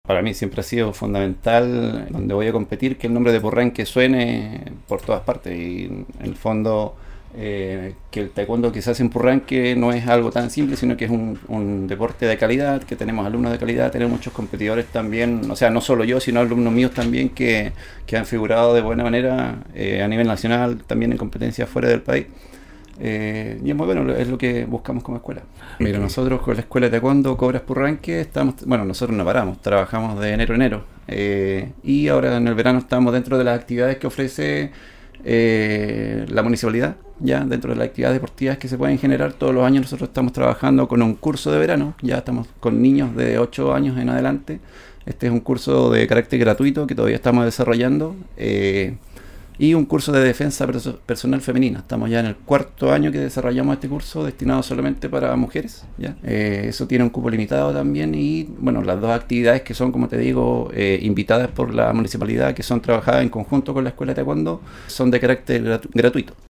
Para mí siempre ha sido fundamental, donde voy a competir, que el nombre de Purranque suene por todas partes. Y en el fondo, que el taekwondo que se hace en Purranque no es algo tan simple, sino que es un deporte de calidad, que tenemos alumnos de calidad, tenemos muchos competidores también, o sea, no solo yo, sino alumnos míos también que han figurado de buena manera a nivel nacional, también en competencias fuera del país. Y es muy bueno, es lo que buscamos como escuela. Mira, nosotros con la escuela de taekwondo Cobras Purranque estamos, bueno, nosotros no paramos, trabajamos de enero a enero. Y ahora en el verano estamos dentro de las actividades que ofrece la municipalidad, ya dentro de las actividades deportivas que se pueden generar todos los años. Nosotros estamos trabajando con un curso de verano, ya estamos con niños de 8 años en adelante. Este es un curso de carácter gratuito que todavía estamos desarrollando. Y un curso de defensa personal femenina. Estamos ya en el 4.º año que desarrollamos este curso destinado solamente para mujeres, ¿ya? Eso tiene un cupo limitado también y bueno, las dos actividades que son, como te digo, invitadas por la municipalidad, que son trabajadas en conjunto con la escuela de taekwondo, son de carácter gratuito.